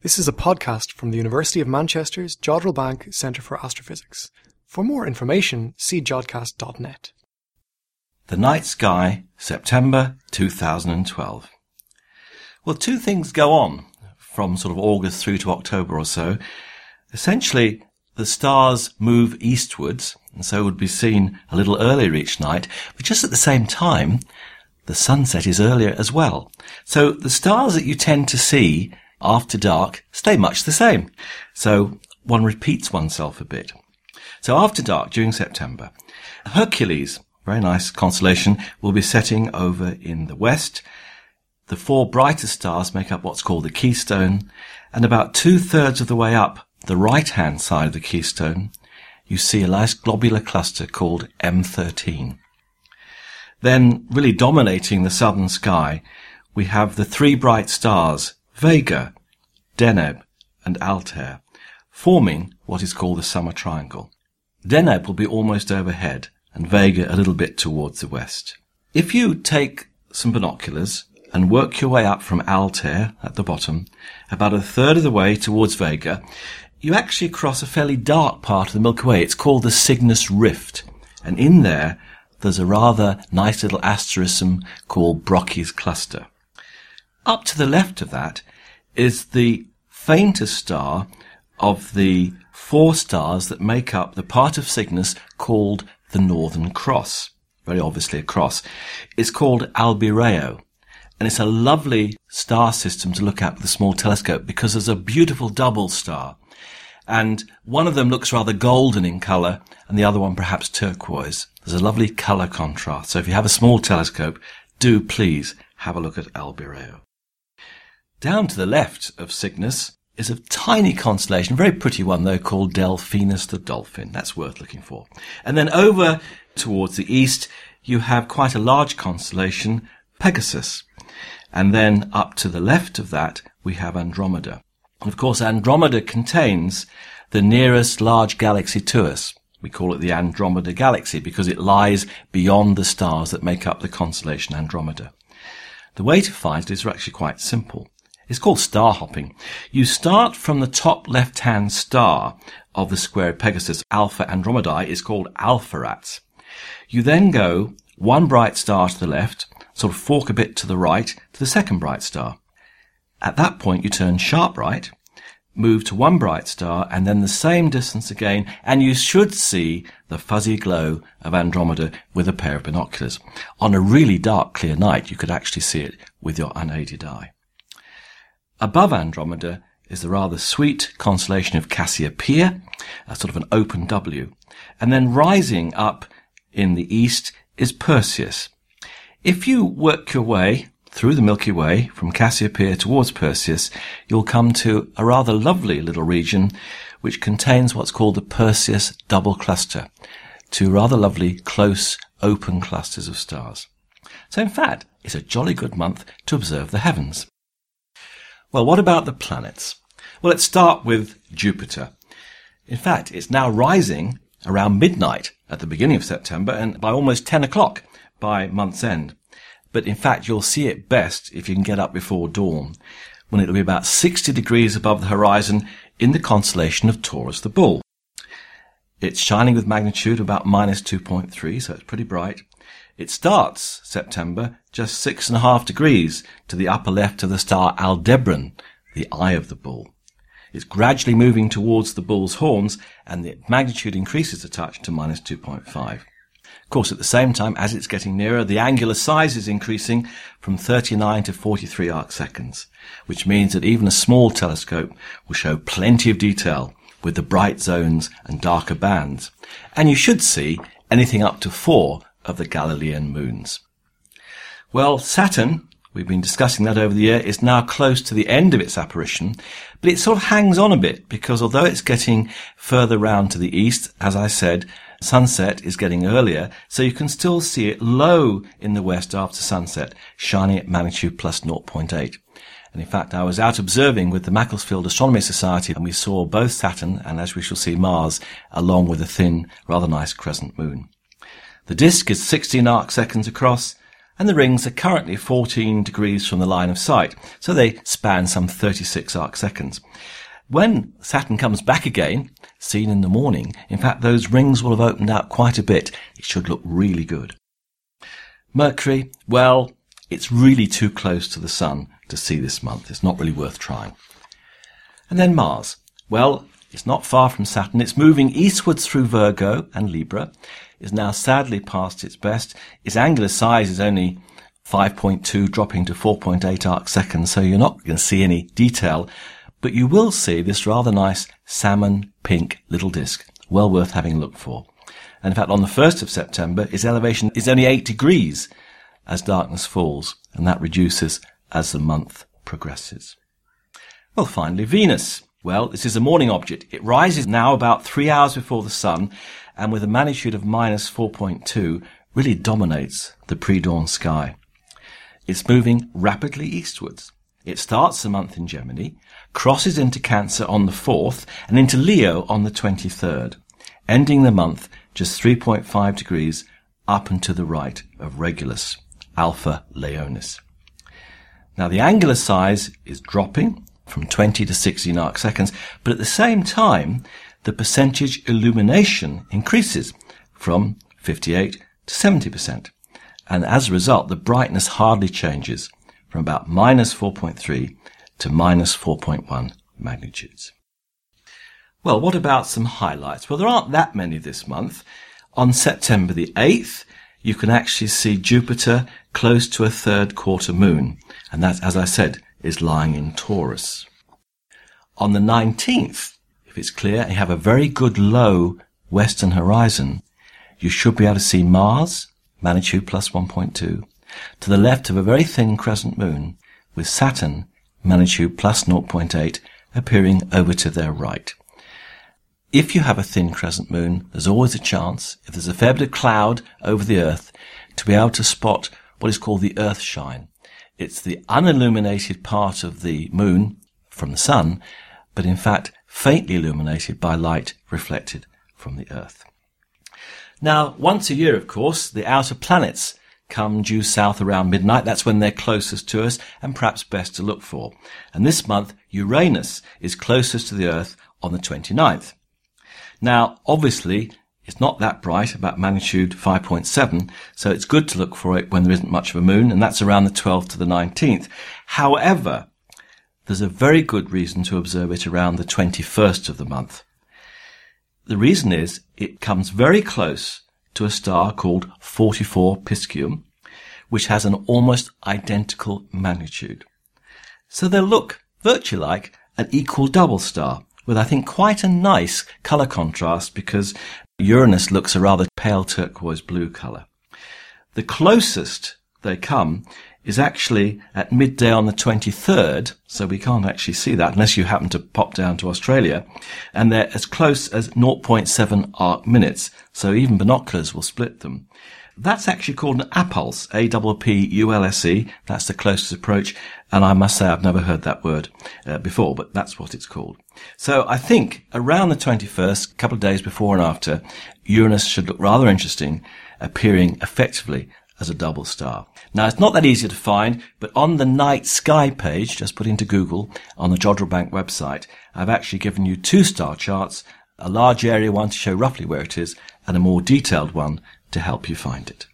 This is a podcast from the University of Manchester's Jodrell Bank Centre for Astrophysics. For more information, see jodcast.net. The Night Sky, September 2012. Well, two things go on from sort of August through to October or so. Essentially, the stars move eastwards, and so would be seen a little earlier each night, but just at the same time, the sunset is earlier as well. So the stars that you tend to see after dark stay much the same. So one repeats oneself a bit. So after dark during September, Hercules, very nice constellation, will be setting over in the west. The four brightest stars make up what's called the keystone, and about 2/3 of the way up the right-hand side of the keystone, you see a nice globular cluster called M13. Then, really dominating the southern sky, we have the three bright stars, Vega, Deneb, and Altair, forming what is called the summer triangle. Deneb will be almost overhead, and Vega a little bit towards the west. If you take some binoculars and work your way up from Altair at the bottom, about 1/3 of the way towards Vega, you actually cross a fairly dark part of the Milky Way. It's called the Cygnus Rift, and in there's a rather nice little asterism called Brocchi's cluster. Up to the left of that is the faintest star of the four stars that make up the part of Cygnus called the Northern Cross. Very obviously a cross. It's called Albireo, and it's a lovely star system to look at with a small telescope because there's a beautiful double star, and one of them looks rather golden in colour and the other one perhaps turquoise. There's a lovely colour contrast, so if you have a small telescope, do please have a look at Albireo. Down to the left of Cygnus is a tiny constellation, a very pretty one though, called Delphinus the Dolphin. That's worth looking for. And then over towards the east, you have quite a large constellation, Pegasus. And then up to the left of that, we have Andromeda. And of course, Andromeda contains the nearest large galaxy to us. We call it the Andromeda Galaxy because it lies beyond the stars that make up the constellation Andromeda. The way to find it is actually quite simple. It's called star hopping. You start from the top left-hand star of the square of Pegasus. Alpha Andromedae is called Alpheratz. You then go one bright star to the left, sort of fork a bit to the right, to the second bright star. At that point, you turn sharp right, move to one bright star, and then the same distance again, and you should see the fuzzy glow of Andromeda with a pair of binoculars. On a really dark, clear night, you could actually see it with your unaided eye. Above Andromeda is the rather sweet constellation of Cassiopeia, a sort of an open W. And then rising up in the east is Perseus. If you work your way through the Milky Way from Cassiopeia towards Perseus, you'll come to a rather lovely little region which contains what's called the Perseus double cluster, two rather lovely, close, open clusters of stars. So in fact, it's a jolly good month to observe the heavens. Well, what about the planets? Well, let's start with Jupiter. In fact, it's now rising around midnight at the beginning of September and by almost 10 o'clock by month's end. But in fact, you'll see it best if you can get up before dawn, when it'll be about 60 degrees above the horizon in the constellation of Taurus the Bull. It's shining with magnitude about -2.3, so it's pretty bright. It starts September just 6.5 degrees to the upper left of the star Aldebaran, the eye of the bull. It's gradually moving towards the bull's horns, and the magnitude increases a touch to -2.5. Of course, at the same time, as it's getting nearer, the angular size is increasing from 39 to 43 arc seconds, which means that even a small telescope will show plenty of detail with the bright zones and darker bands. And you should see anything up to 4 of the Galilean moons. Well, Saturn, we've been discussing that over the year, is now close to the end of its apparition, but it sort of hangs on a bit because although it's getting further round to the east, as I said, sunset is getting earlier, so you can still see it low in the west after sunset, shining at magnitude plus 0.8. And in fact, I was out observing with the Macclesfield Astronomy Society, and we saw both Saturn and, as we shall see, Mars, along with a thin, rather nice crescent moon. The disk is 16 arc seconds across, and the rings are currently 14 degrees from the line of sight, so they span some 36 arcseconds. When Saturn comes back again, seen in the morning, in fact those rings will have opened out quite a bit. It should look really good. Mercury, well, it's really too close to the Sun to see this month. It's not really worth trying. And then Mars. Well, it's not far from Saturn. It's moving eastwards through Virgo and Libra. It's now sadly past its best. Its angular size is only 5.2, dropping to 4.8 arcseconds, so you're not going to see any detail, but you will see this rather nice salmon pink little disk, well worth having a look for. And in fact, on the 1st of September, its elevation is only 8 degrees as darkness falls, and that reduces as the month progresses. Well, finally, Venus. Well, this is a morning object. It rises now about 3 hours before the Sun, and with a magnitude of minus 4.2, really dominates the pre-dawn sky. It's moving rapidly eastwards. It starts the month in Gemini, crosses into Cancer on the 4th, and into Leo on the 23rd, ending the month just 3.5 degrees up and to the right of Regulus, Alpha Leonis. Now the angular size is dropping from 20 to 16 arcseconds, but at the same time, the percentage illumination increases from 58 to 70%. And as a result, the brightness hardly changes from about minus 4.3 to minus 4.1 magnitudes. Well, what about some highlights? Well, there aren't that many this month. On September the 8th, you can actually see Jupiter close to a third quarter moon. And that, as I said, is lying in Taurus. On the 19th, if it's clear and you have a very good low western horizon, you should be able to see Mars, magnitude plus 1.2, to the left of a very thin crescent moon, with Saturn, magnitude plus 0.8, appearing over to their right. If you have a thin crescent moon, there's always a chance, if there's a fair bit of cloud over the Earth, to be able to spot what is called the Earth shine. It's the unilluminated part of the moon from the Sun, but in fact faintly illuminated by light reflected from the Earth. Now, once a year, of course, the outer planets come due south around midnight. That's when they're closest to us and perhaps best to look for. And this month, Uranus is closest to the Earth on the 29th. Now, obviously, it's not that bright, about magnitude 5.7, so it's good to look for it when there isn't much of a moon, and that's around the 12th to the 19th. However, there's a very good reason to observe it around the 21st of the month. The reason is it comes very close to a star called 44 Piscium, which has an almost identical magnitude. So they'll look virtually like an equal double star, with I think quite a nice colour contrast because Uranus looks a rather pale turquoise blue colour. The closest they come is actually at midday on the 23rd, so we can't actually see that unless you happen to pop down to Australia, and they're as close as 0.7 arc minutes, so even binoculars will split them. That's actually called an APULSE, A-P-P-U-L-S-E, that's the closest approach, and I must say I've never heard that word before, but that's what it's called. So I think around the 21st, a couple of days before and after, Uranus should look rather interesting, appearing effectively as a double star. Now, it's not that easy to find, but on the night sky page, just put into Google, on the Jodrell Bank website, I've actually given you 2 star charts, a large area one to show roughly where it is, and a more detailed one to help you find it.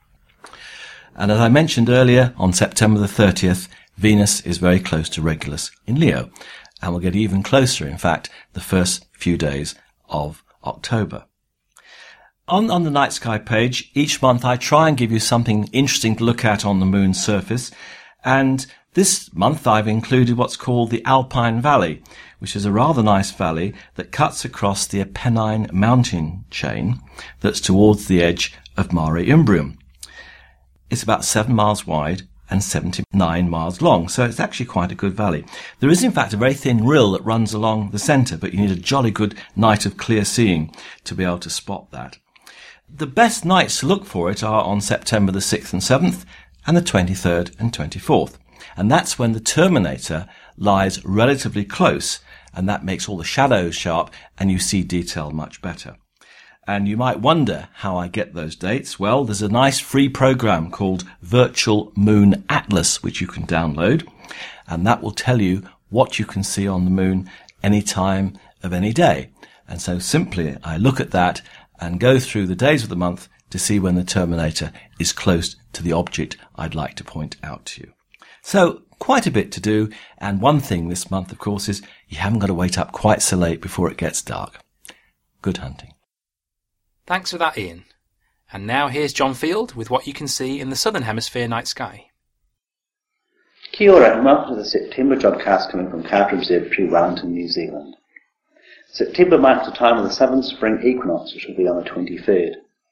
And as I mentioned earlier, on September the 30th, Venus is very close to Regulus in Leo, and will get even closer, in fact, the first few days of October. On the night sky page, each month I try and give you something interesting to look at on the moon's surface, and this month I've included what's called the Alpine Valley, which is a rather nice valley that cuts across the Apennine mountain chain that's towards the edge of Mare Imbrium. It's about 7 miles wide and 79 miles long, so it's actually quite a good valley. There is in fact a very thin rill that runs along the centre, but you need a jolly good night of clear seeing to be able to spot that. The best nights to look for it are on September the 6th and 7th and the 23rd and 24th. And that's when the terminator lies relatively close, and that makes all the shadows sharp and you see detail much better. And you might wonder how I get those dates. Well, there's a nice free program called Virtual Moon Atlas, which you can download, and that will tell you what you can see on the moon any time of any day. And so simply I look at that and go through the days of the month to see when the terminator is close to the object I'd like to point out to you. So quite a bit to do, and one thing this month, of course, is you haven't got to wait up quite so late before it gets dark. Good hunting. Thanks for that, Ian. And now here's John Field with what you can see in the Southern Hemisphere night sky. Kia ora and welcome to the September Jodcast coming from Carter Observatory, Wellington, New Zealand. September marks the time of the southern spring equinox, which will be on the 23rd.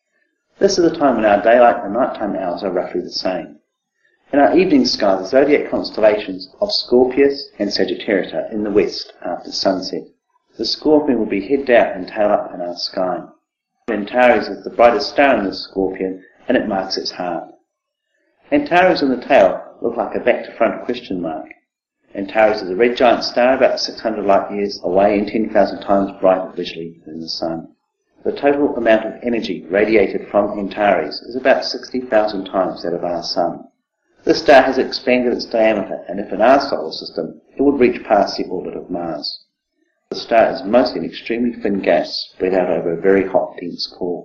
This is the time when our daylight and nighttime hours are roughly the same. In our evening sky, the zodiac constellations of Scorpius and Sagittarius are in the west after sunset. The Scorpion will be head down and tail up in our sky. Antares is the brightest star in the Scorpion, and it marks its heart. Antares in the tail look like a back-to-front question mark. Antares is a red giant star about 600 light years away and 10,000 times brighter visually than the Sun. The total amount of energy radiated from Antares is about 60,000 times that of our Sun. This star has expanded its diameter, and if in our solar system, it would reach past the orbit of Mars. The star is mostly an extremely thin gas spread out over a very hot, dense core.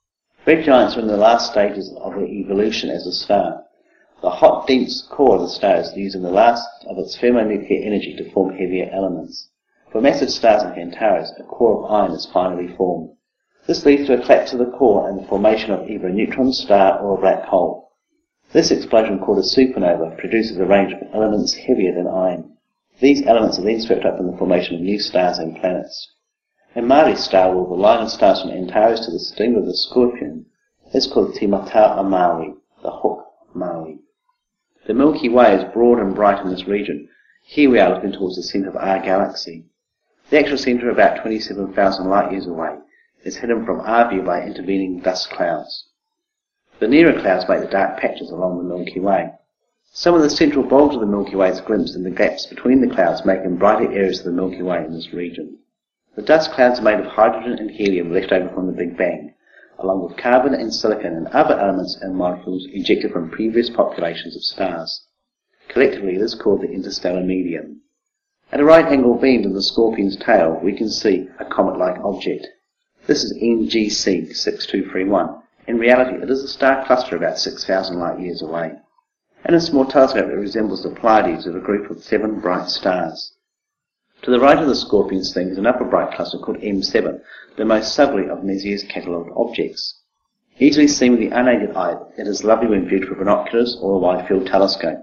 Red giants are in the last stages of their evolution as a star. The hot, dense core of the star is using the last of its thermonuclear energy to form heavier elements. For massive stars like Antares, a core of iron is finally formed. This leads to a collapse of the core and the formation of either a neutron star or a black hole. This explosion, called a supernova, produces a range of elements heavier than iron. These elements are then swept up in the formation of new stars and planets. In Māori's star world, the line of stars from Antares to the sting of the Scorpion is called Te Matau Maui, the hook Maui. The Milky Way is broad and bright in this region. Here we are looking towards the centre of our galaxy. The actual centre, about 27,000 light years away, is hidden from our view by intervening dust clouds. The nearer clouds make the dark patches along the Milky Way. Some of the central bulge of the Milky Way is glimpsed in the gaps between the clouds, making brighter areas of the Milky Way in this region. The dust clouds are made of hydrogen and helium left over from the Big Bang, along with carbon and silicon and other elements and molecules ejected from previous populations of stars. Collectively, this is called the interstellar medium. At a right angle beam to the Scorpion's tail, we can see a comet-like object. This is NGC 6231. In reality, it is a star cluster about 6,000 light years away. In a small telescope, it resembles the Pleiades of a group of 7 bright stars. To the right of the Scorpion's thing is an upper bright cluster called M7, the most southerly of Messier's catalogued objects. Easily seen with the unaided eye, it is lovely when viewed through binoculars or a wide-field telescope.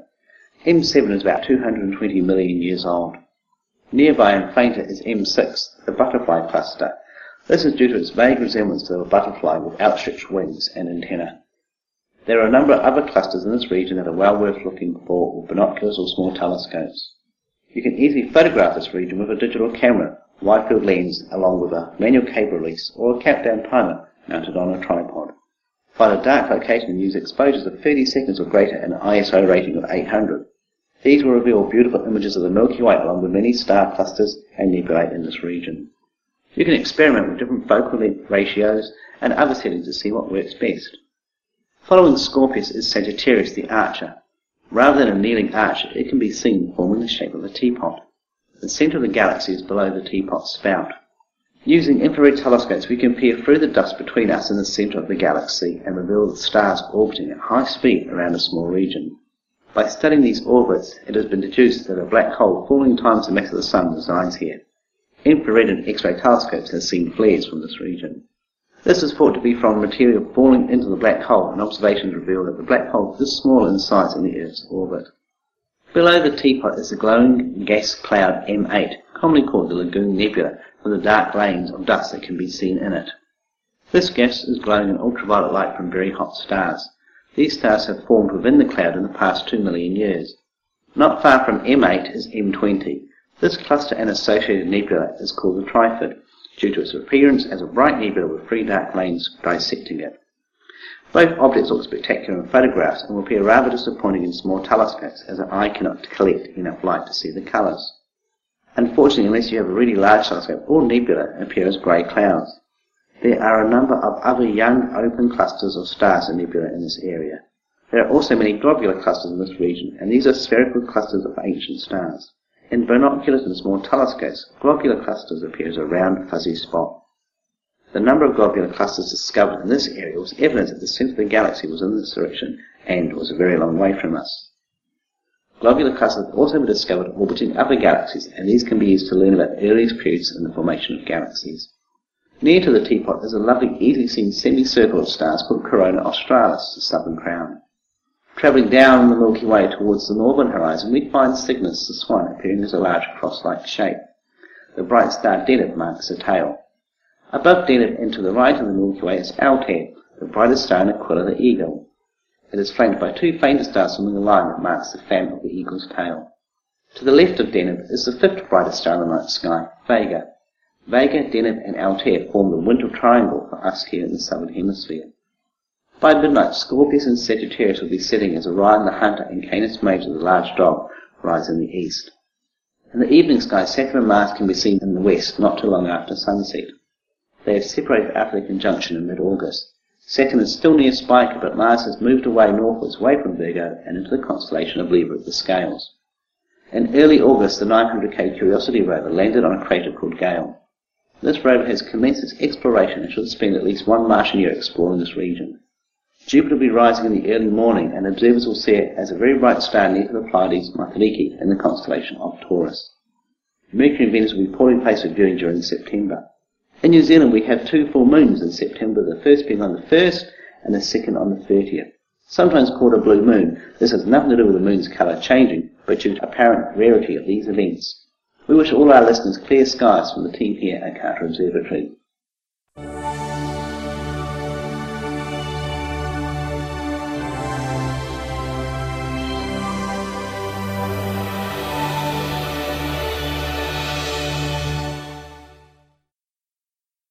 M7 is about 220 million years old. Nearby and fainter is M6, the butterfly cluster. This is due to its vague resemblance to a butterfly with outstretched wings and antennae. There are a number of other clusters in this region that are well worth looking for with binoculars or small telescopes. You can easily photograph this region with a digital camera, wide-field lens, along with a manual cable release or a countdown timer mounted on a tripod. Find a dark location and use exposures of 30 seconds or greater and an ISO rating of 800. These will reveal beautiful images of the Milky Way along with many star clusters and nebulae in this region. You can experiment with different focal length ratios and other settings to see what works best. Following Scorpius is Sagittarius the Archer. Rather than a kneeling arch, it can be seen forming the shape of a teapot. The centre of the galaxy is below the teapot spout. Using infrared telescopes, we can peer through the dust between us and the centre of the galaxy and reveal the stars orbiting at high speed around a small region. By studying these orbits, it has been deduced that a black hole 14 times the mass of the Sun resides here. Infrared and X-ray telescopes have seen flares from this region. This is thought to be from material falling into the black hole, and observations reveal that the black hole is this small in size in the Earth's orbit. Below the teapot is the glowing gas cloud M8, commonly called the Lagoon Nebula, for the dark lanes of dust that can be seen in it. This gas is glowing in ultraviolet light from very hot stars. These stars have formed within the cloud in the past 2 million years. Not far from M8 is M20. This cluster and associated nebula is called the Trifid, due to its appearance as a bright nebula with 3 dark lanes dissecting it. Both objects look spectacular in photographs and will appear rather disappointing in small telescopes, as an eye cannot collect enough light to see the colours. Unfortunately, unless you have a really large telescope, all nebulae appear as grey clouds. There are a number of other young open clusters of stars and nebulae in this area. There are also many globular clusters in this region, and these are spherical clusters of ancient stars. In binoculars and small telescopes, globular clusters appear as a round, fuzzy spot. The number of globular clusters discovered in this area was evidence that the centre of the galaxy was in this direction and was a very long way from us. Globular clusters have also been discovered orbiting other galaxies, and these can be used to learn about the earliest periods in the formation of galaxies. Near to the teapot is a lovely, easily seen semicircle of stars called Corona Australis, the southern crown. Travelling down the Milky Way towards the northern horizon, we find Cygnus the swan appearing as a large cross-like shape. The bright star Deneb marks the tail. Above Deneb and to the right of the Milky Way is Altair, the brightest star in Aquila the eagle. It is flanked by two fainter stars forming a line that marks the fan of the eagle's tail. To the left of Deneb is the fifth brightest star in the night sky, Vega. Vega, Deneb and Altair form the winter triangle for us here in the southern hemisphere. By midnight, Scorpius and Sagittarius will be setting as Orion the hunter and Canis Major the large dog rise in the east. In the evening sky, Saturn and Mars can be seen in the west not too long after sunset. They have separated after their conjunction in mid-August. Saturn is still near Spica, but Mars has moved away northwards, away from Virgo and into the constellation of Libra at the Scales. In early August, the 900K Curiosity rover landed on a crater called Gale. This rover has commenced its exploration and should spend at least one Martian year exploring this region. Jupiter will be rising in the early morning, and observers will see it as a very bright star near to the Pleiades Magnifici in the constellation of Taurus. Mercury and Venus will be poorly placed for viewing during September. In New Zealand we have two full moons in September, the first being on the 1st and the second on the 30th. Sometimes called a blue moon, this has nothing to do with the moon's colour changing, but due to apparent rarity of these events. We wish all our listeners clear skies from the team here at Carter Observatory.